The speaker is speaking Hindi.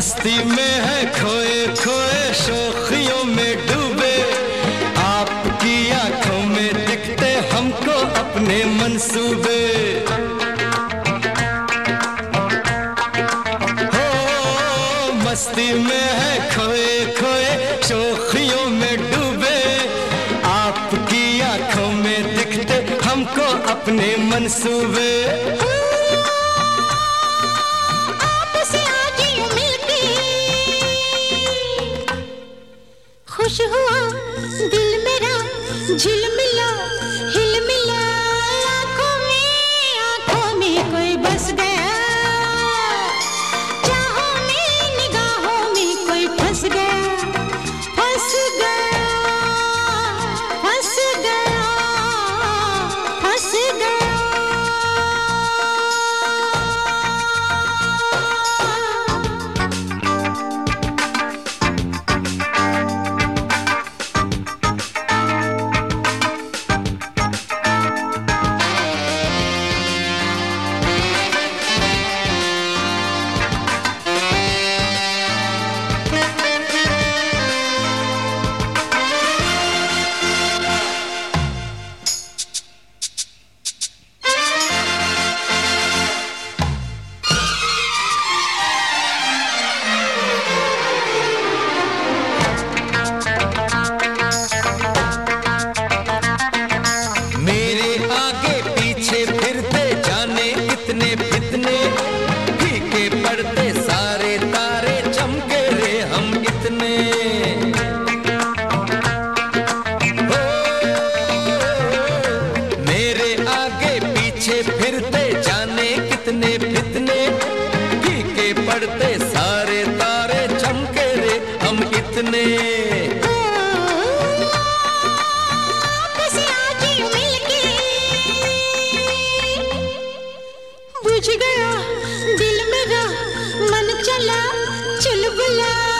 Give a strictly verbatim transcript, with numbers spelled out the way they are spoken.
मस्ती में है खोए खोए शोखियों में डूबे, आपकी आंखों में दिखते हमको अपने मंसूबे। हो मस्ती में है खोए खोए शोखियों में डूबे, आपकी आंखों में दिखते हमको अपने मंसूबे। खुश हुआ दिल मेरा झिलमिला हिलमिला, आँखों में आँखों में कोई बस गया, चाहों में निगाहों में कोई फंस गया, फंस गया फंस गया फंस गया। फिरते जाने कितने फितने, फीके पड़ते सारे तारे चमके रे हम इतने। बुझ गया दिल मेरा मन चला चुलबुला।